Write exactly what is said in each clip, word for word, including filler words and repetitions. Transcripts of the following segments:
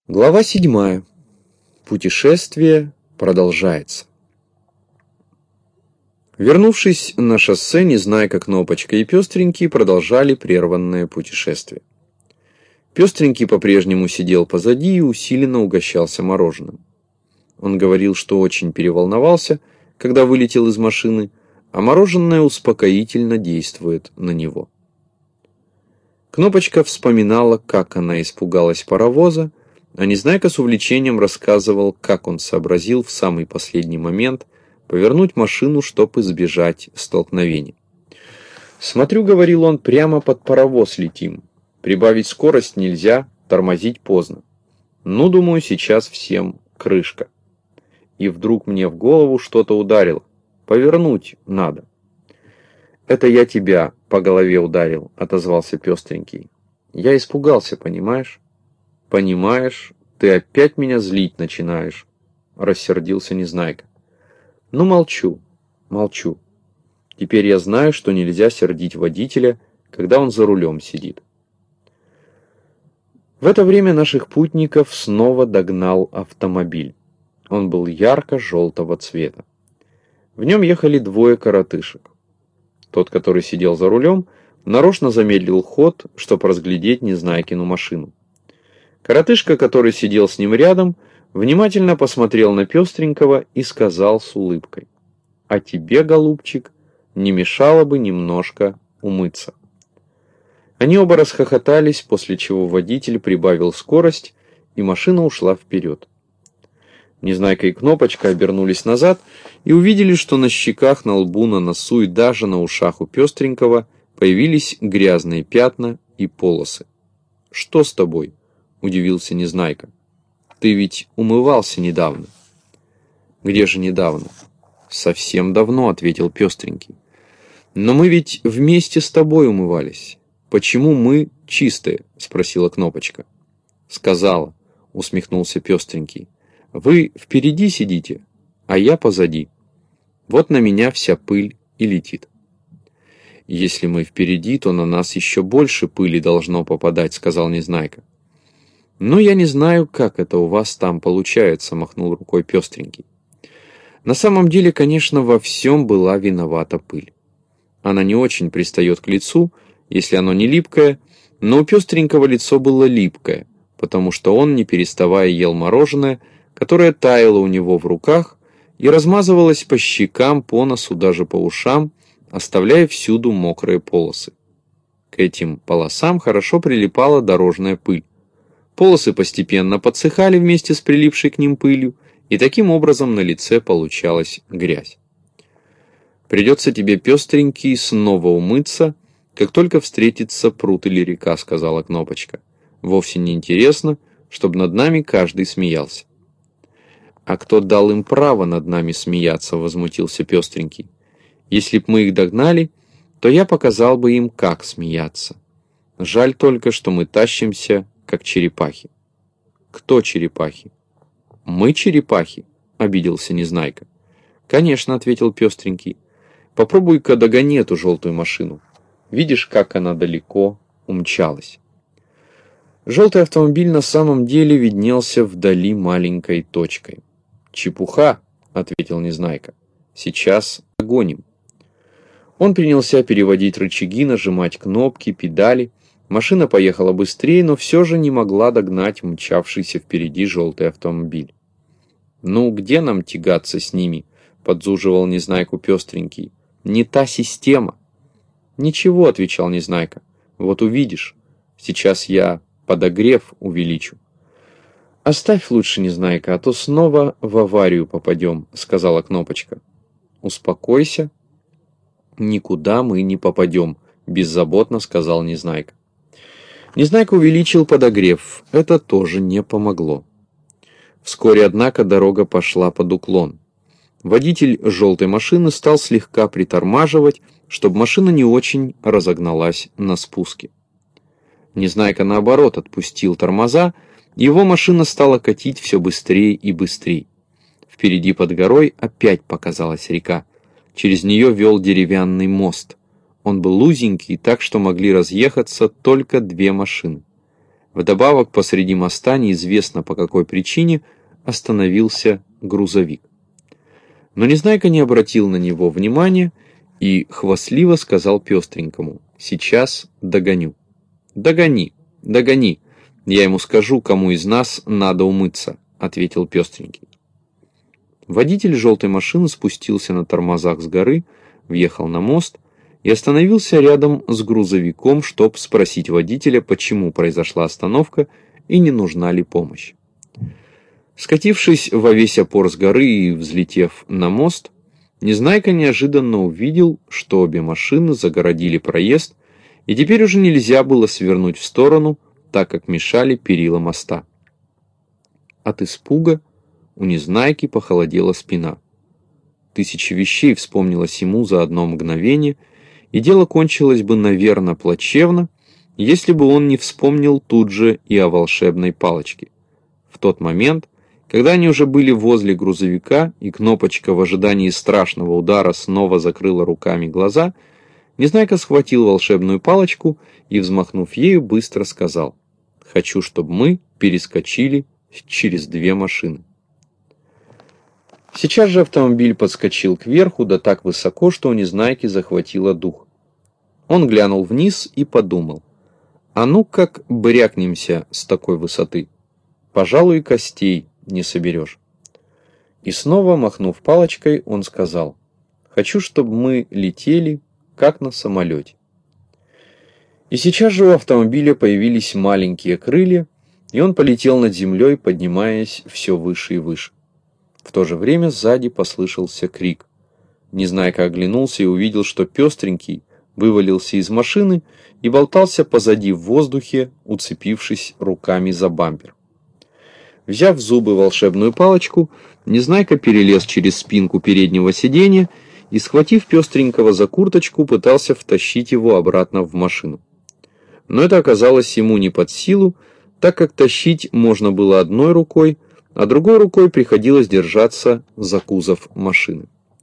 Глава седьмая. Путешествие продолжается. Вернувшись на шоссе, Незнайка, Кнопочка и Пестренький продолжали прерванное путешествие. Пестренький по-прежнему сидел позади и усиленно угощался мороженым. Он говорил, что очень переволновался, когда вылетел из машины, а мороженое успокоительно действует на него. Кнопочка вспоминала, как она испугалась паровоза, а Незнайка с увлечением рассказывал, как он сообразил в самый последний момент повернуть машину, чтобы избежать столкновения. «Смотрю, — говорил он, — прямо под паровоз летим. Прибавить скорость нельзя, тормозить поздно. Ну, думаю, сейчас всем крышка». И вдруг мне в голову что-то ударило. Повернуть надо. «Это я тебя по голове ударил», — отозвался Пестренький. «Я испугался, понимаешь?» «Понимаешь, ты опять меня злить начинаешь», — рассердился Незнайка. «Ну, молчу, молчу. Теперь я знаю, что нельзя сердить водителя, когда он за рулем сидит». В это время наших путников снова догнал автомобиль. Он был ярко-желтого цвета. В нем ехали двое коротышек. Тот, который сидел за рулем, нарочно замедлил ход, чтобы разглядеть Незнайкину машину. Коротышка, который сидел с ним рядом, внимательно посмотрел на Пестренького и сказал с улыбкой: «А тебе, голубчик, не мешало бы немножко умыться». Они оба расхохотались, после чего водитель прибавил скорость, и машина ушла вперед. Незнайка и Кнопочка обернулись назад и увидели, что на щеках, на лбу, на носу и даже на ушах у Пестренького появились грязные пятна и полосы. «Что с тобой?» — удивился Незнайка. «Ты ведь умывался недавно». «Где же недавно?» «Совсем давно», — ответил Пестренький. «Но мы ведь вместе с тобой умывались. Почему мы чистые?» — спросила Кнопочка. «Сказала», — усмехнулся Пестренький. «Вы впереди сидите, а я позади. Вот на меня вся пыль и летит». «Если мы впереди, то на нас еще больше пыли должно попадать», — сказал Незнайка. «Но я не знаю, как это у вас там получается», — махнул рукой Пестренький. На самом деле, конечно, во всем была виновата пыль. Она не очень пристает к лицу, если оно не липкое, но у Пестренького лицо было липкое, потому что он, не переставая, ел мороженое, которое таяло у него в руках и размазывалось по щекам, по носу, даже по ушам, оставляя всюду мокрые полосы. К этим полосам хорошо прилипала дорожная пыль. Полосы постепенно подсыхали вместе с прилипшей к ним пылью, и таким образом на лице получалась грязь. «Придется тебе, Пестренький, снова умыться, как только встретится пруд или река», — сказала Кнопочка. «Вовсе не интересно, чтобы над нами каждый смеялся». «А кто дал им право над нами смеяться?» — возмутился Пестренький. «Если б мы их догнали, то я показал бы им, как смеяться. Жаль только, что мы тащимся, как черепахи». «Кто черепахи?» «Мы черепахи», — обиделся Незнайка. «Конечно», — ответил Пестренький. «Попробуй-ка догони эту желтую машину. Видишь, как она далеко умчалась». Желтый автомобиль на самом деле виднелся вдали маленькой точкой. «Чепуха», — ответил Незнайка. «Сейчас догоним». Он принялся переводить рычаги, нажимать кнопки, педали. Машина поехала быстрее, но все же не могла догнать мчавшийся впереди желтый автомобиль. «Ну, где нам тягаться с ними?» — подзуживал Незнайку Пестренький. «Не та система». «Ничего», — отвечал Незнайка. «Вот увидишь. Сейчас я подогрев увеличу». «Оставь лучше, Незнайка, а то снова в аварию попадем», — сказала Кнопочка. «Успокойся». «Никуда мы не попадем», — беззаботно сказал Незнайка. Незнайка увеличил подогрев. Это тоже не помогло. Вскоре, однако, дорога пошла под уклон. Водитель желтой машины стал слегка притормаживать, чтобы машина не очень разогналась на спуске. Незнайка, наоборот, отпустил тормоза, и его машина стала катить все быстрее и быстрее. Впереди под горой опять показалась река. Через нее вел деревянный мост. Он был узенький, так что могли разъехаться только две машины. Вдобавок посреди моста, неизвестно по какой причине, остановился грузовик. Но Незнайка не обратил на него внимания и хвастливо сказал пестренькому: «Сейчас догоню». «Догони, догони, я ему скажу, кому из нас надо умыться», — ответил пестренький. Водитель желтой машины спустился на тормозах с горы, въехал на мост и остановился рядом с грузовиком, чтобы спросить водителя, почему произошла остановка и не нужна ли помощь. Скатившись во весь опор с горы и взлетев на мост, Незнайка неожиданно увидел, что обе машины загородили проезд, и теперь уже нельзя было свернуть в сторону, так как мешали перила моста. От испуга у Незнайки похолодела спина. Тысячи вещей вспомнилось ему за одно мгновение, и дело кончилось бы, наверное, плачевно, если бы он не вспомнил тут же и о волшебной палочке. В тот момент, когда они уже были возле грузовика, и Кнопочка в ожидании страшного удара снова закрыла руками глаза, Незнайка схватил волшебную палочку и, взмахнув ею, быстро сказал: «Хочу, чтобы мы перескочили через две машины». Сейчас же автомобиль подскочил кверху, да так высоко, что у Незнайки захватило дух. Он глянул вниз и подумал: а ну как брякнемся с такой высоты, пожалуй, костей не соберешь. И снова, махнув палочкой, он сказал: «Хочу, чтобы мы летели, как на самолете». И сейчас же у автомобиля появились маленькие крылья, и он полетел над землей, поднимаясь все выше и выше. В то же время сзади послышался крик. Незнайка оглянулся и увидел, что пестренький вывалился из машины и болтался позади в воздухе, уцепившись руками за бампер. Взяв в зубы волшебную палочку, Незнайка перелез через спинку переднего сиденья и, схватив пестренького за курточку, пытался втащить его обратно в машину. Но это оказалось ему не под силу, так как тащить можно было одной рукой, а другой рукой приходилось держаться за кузов машины.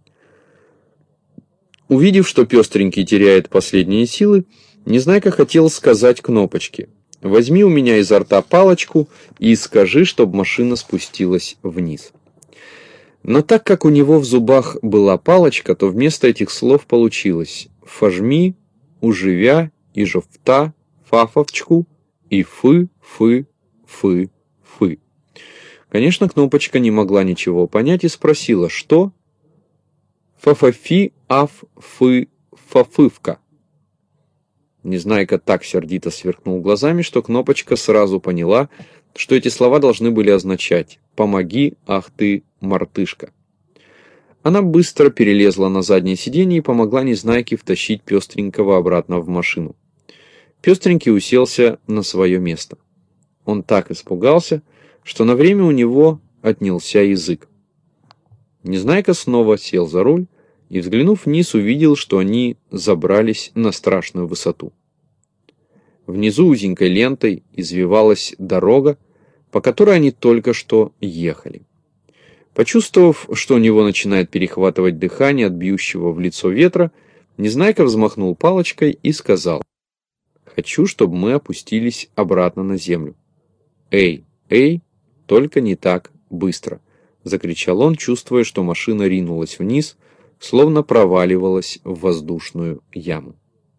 Увидев, что пестренький теряет последние силы, Незнайка хотел сказать Кнопочке: «Возьми у меня изо рта палочку и скажи, чтобы машина спустилась вниз». Но так как у него в зубах была палочка, то вместо этих слов получилось: «Фожми, уживя, и жовта, фафовчку, и фы, фы, фы, фы». Конечно, Кнопочка не могла ничего понять и спросила: «Что?» «Фафафи, аф, фы, фафывка». Незнайка так сердито сверкнул глазами, что Кнопочка сразу поняла, что эти слова должны были означать: «Помоги, ах ты, мартышка». Она быстро перелезла на заднее сиденье и помогла Незнайке втащить пестренького обратно в машину. Пестренький уселся на свое место. Он так испугался, что на время у него отнялся язык. Незнайка снова сел за руль и, взглянув вниз, увидел, что они забрались на страшную высоту. Внизу узенькой лентой извивалась дорога, по которой они только что ехали. Почувствовав, что у него начинает перехватывать дыхание от бьющего в лицо ветра, Незнайка взмахнул палочкой и сказал: «Хочу, чтобы мы опустились обратно на землю». «Эй, эй, только не так быстро!» — закричал он, чувствуя, что машина ринулась вниз, словно проваливалась в воздушную яму.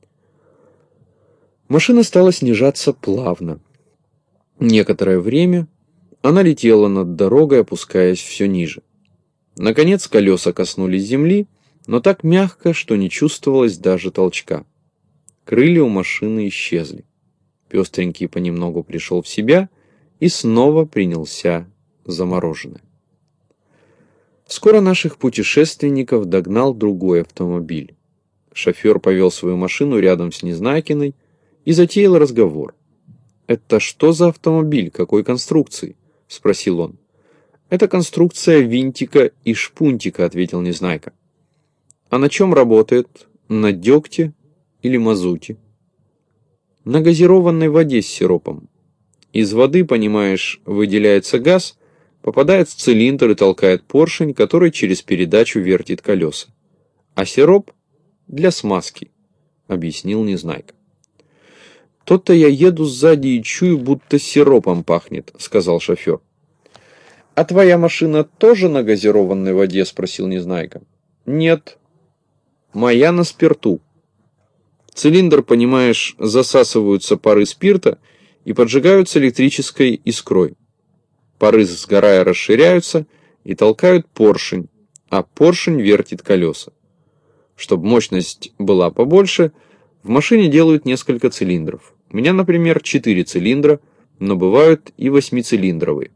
Машина стала снижаться плавно. Некоторое время она летела над дорогой, опускаясь все ниже. Наконец колеса коснулись земли, но так мягко, что не чувствовалось даже толчка. Крылья у машины исчезли. Пестренький понемногу пришел в себя и снова принялся за мороженое. Скоро наших путешественников догнал другой автомобиль. Шофер повел свою машину рядом с Незнайкиной и затеял разговор. «Это что за автомобиль, какой конструкции?» — спросил он. «Это конструкция винтика и шпунтика», — ответил Незнайка. «А на чем работает? На дегте или мазуте?» «На газированной воде с сиропом. Из воды, понимаешь, выделяется газ, попадает в цилиндр и толкает поршень, который через передачу вертит колеса. А сироп для смазки», — объяснил Незнайка. «То-то я еду сзади и чую, будто сиропом пахнет», — сказал шофер. «А твоя машина тоже на газированной воде?» — спросил Незнайка. «Нет, моя на спирту. В цилиндр, понимаешь, засасываются пары спирта и поджигаются электрической искрой. Пары, сгорая, расширяются и толкают поршень, а поршень вертит колеса. Чтобы мощность была побольше, в машине делают несколько цилиндров. У меня, например, четыре цилиндра, но бывают и восьмицилиндровые.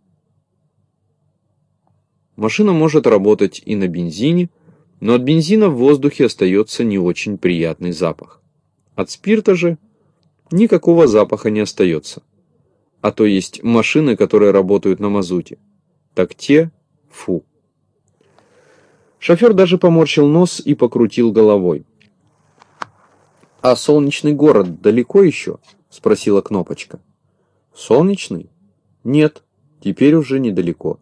Машина может работать и на бензине, но от бензина в воздухе остается не очень приятный запах. От спирта же никакого запаха не остается. А то есть машины, которые работают на мазуте. Так те, фу». Шофер даже поморщил нос и покрутил головой. «А солнечный город далеко еще?» — спросила Кнопочка. «Солнечный? Нет, теперь уже недалеко».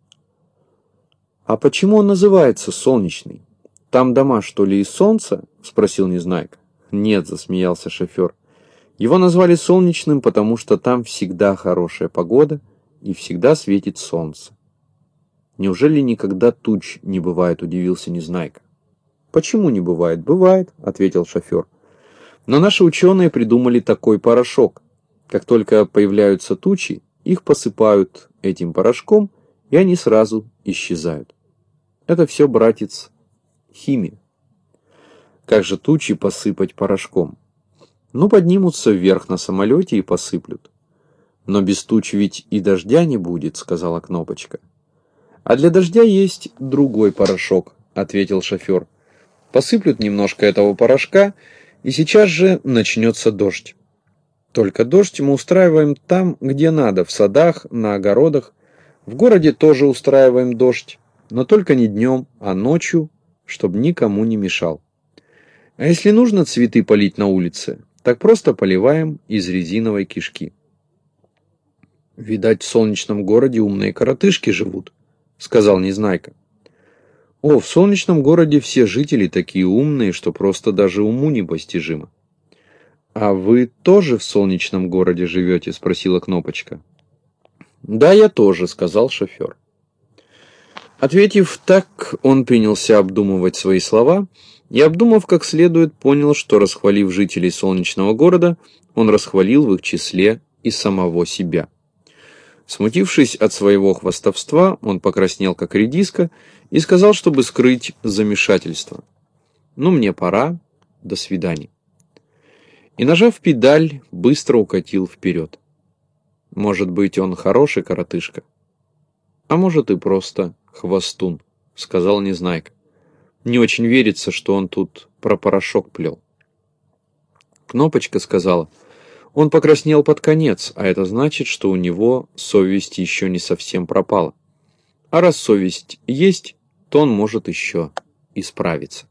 «А почему он называется солнечный? Там дома, что ли, из солнца?» — спросил Незнайка. «Нет», — засмеялся шофер. «Его назвали солнечным, потому что там всегда хорошая погода и всегда светит солнце». «Неужели никогда туч не бывает?» — удивился Незнайка. «Почему не бывает?» «Бывает», — ответил шофер. «Но наши ученые придумали такой порошок. Как только появляются тучи, их посыпают этим порошком, и они сразу исчезают. Это все, братец, химия. Как же тучи посыпать порошком? Ну, поднимутся вверх на самолете и посыплют. Но без туч ведь и дождя не будет», — сказала Кнопочка. «А для дождя есть другой порошок», — ответил шофер. «Посыплют немножко этого порошка, и сейчас же начнется дождь. Только дождь мы устраиваем там, где надо, в садах, на огородах. В городе тоже устраиваем дождь, но только не днем, а ночью, чтобы никому не мешал. А если нужно цветы полить на улице, так просто поливаем из резиновой кишки». «Видать, в солнечном городе умные коротышки живут», — сказал Незнайка. «О, в солнечном городе все жители такие умные, что просто даже уму непостижимо». «А вы тоже в солнечном городе живете?» — спросила Кнопочка. «Да, я тоже», — сказал шофер. Ответив так, он принялся обдумывать свои слова, и, обдумав как следует, понял, что, расхвалив жителей солнечного города, он расхвалил в их числе и самого себя. Смутившись от своего хвастовства, он покраснел как редиска и сказал, чтобы скрыть замешательство: «Ну, мне пора, до свидания». И, нажав педаль, быстро укатил вперед. Может быть, он хороший коротышка, а может и просто хвостун, сказал Незнайка. Не очень верится, что он тут про порошок плел. Кнопочка сказала: «Он покраснел под конец, а это значит, что у него совесть еще не совсем пропала. А раз совесть есть, то он может еще исправиться».